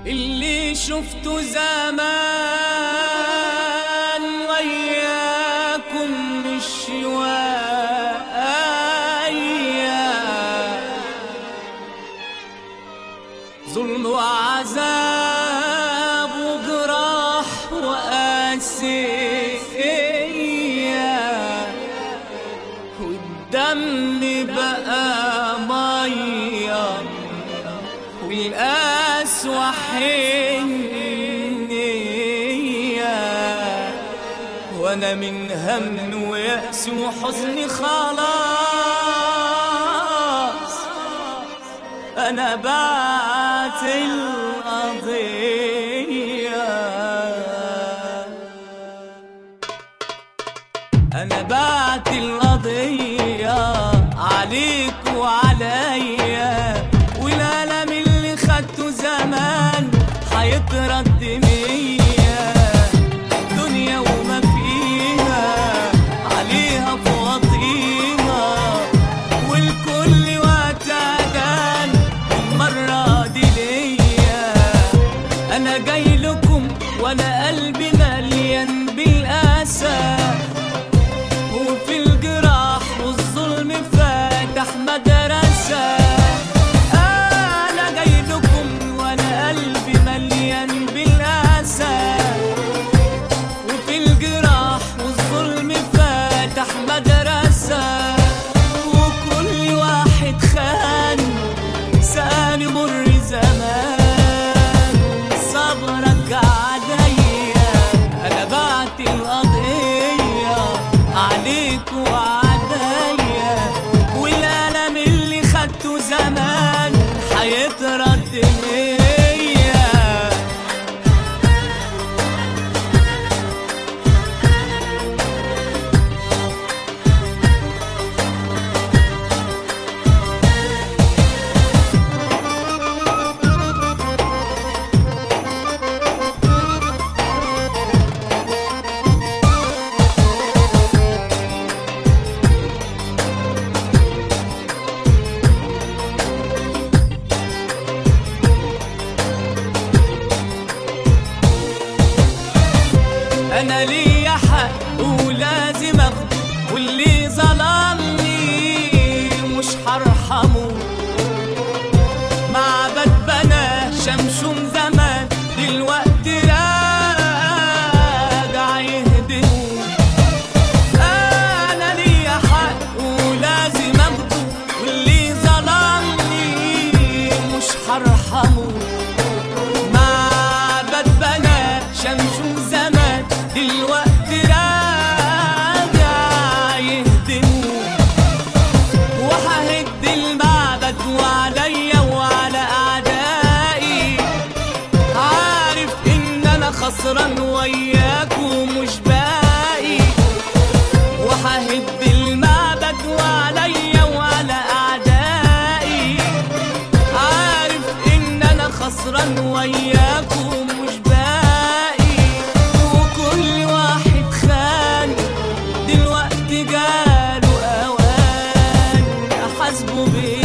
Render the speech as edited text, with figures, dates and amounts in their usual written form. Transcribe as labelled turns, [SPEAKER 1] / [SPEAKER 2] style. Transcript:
[SPEAKER 1] اللي شفته زمان وياكم مش شوية، ظلم وعذاب وجراح وقاسية، والدم بقى مية والقاس وحنية، وانا من هم ويأس وحزن خلاص انا بعت القضية، انا بعت القضية عليك وعليا، والألم اللي خدته زمان حيترد مية، دنيا وما فيها عليها فواطيها، والكل وقت أذان المرة دي ليا، أنا جاي لكم وأنا قلبي مليان بالأسى، وفي الجراح والظلم فاتح مدرسة، أنا جاي لكم وأنا قلبي مليان بالأسى، وفي الجراح والظلم فاتح مدرسة، وكل واحد خان ساني مر زمان، صبرك عليا أنا بعت القضية عليك وعليا، والألم اللي خدته زمان حيترد ليا. أنا ليا حق ولازم أخده، واللي ظلمني مش هرحمه، معبد بنا شمشون زمان دلوقتي راجع يهدمه، أنا ليا حق ولازم أخده، واللي ظلمني مش هرحمه، معبد بنا شمشون زمان دلوقتي راجع يهدمه، وههد المعبد وعليا وعلى أعدائي، عارف إن أنا خسران وياكم مش باقي، وههد المعبد وعليا وعلى أعدائي، عارف إن أنا خسران وياكم مش باقي، وكل واحد خان دلوقتي جاله أوان أحاسبه بيه.